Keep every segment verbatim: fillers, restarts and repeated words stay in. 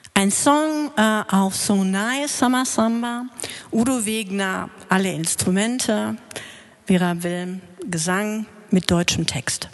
Ein Song äh, auf So Nice Summer Samba, Udo Wegner, alle Instrumente, Vera Wilm, Gesang mit deutschem Text.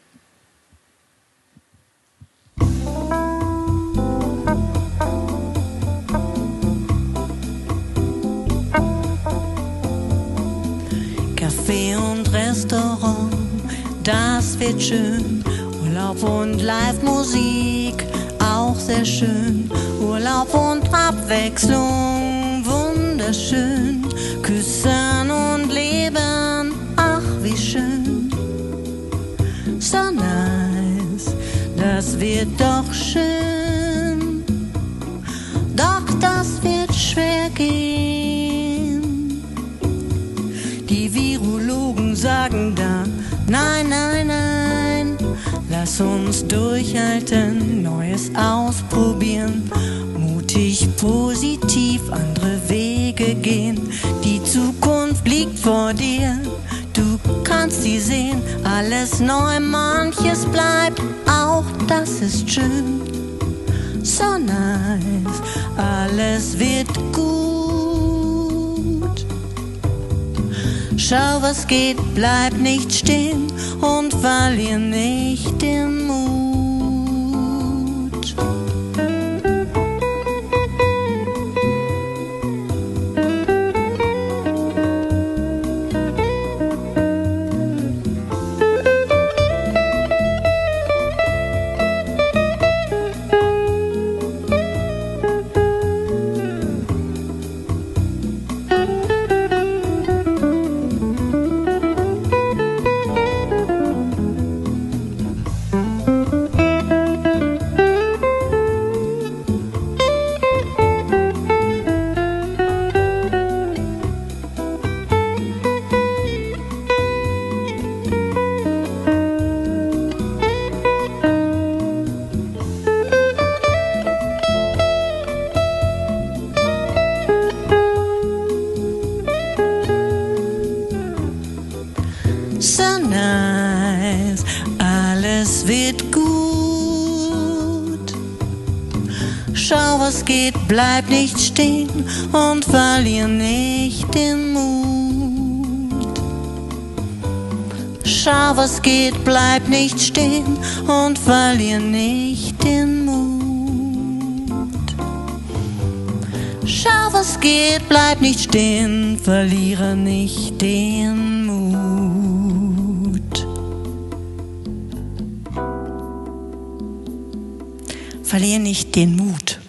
Café und Restaurant, das wird schön. Urlaub und Live-Musik, auch sehr schön. Urlaub und Abwechslung, wunderschön. Küssen und Leben, ach wie schön. So nice, das wird doch schön. Doch das wird schwer gehen. Die Virologen sagen da, nein, nein, nein. Lass uns durchhalten, Neues ausprobieren, mutig, positiv, andere Wege gehen. Die Zukunft liegt vor dir, du kannst sie sehen. Alles neu, manches bleibt, auch das ist schön. So nice, alles wird gut. Schau, was geht, bleib nicht stehen und verlier nicht den Mut. So nice, alles wird gut. Schau, was geht, bleib nicht stehen und verlier nicht den Mut. Schau, was geht, bleib nicht stehen und verlier nicht den Mut. Schau, was geht, bleib nicht stehen, verliere nicht den Mut. Verliere nicht den Mut.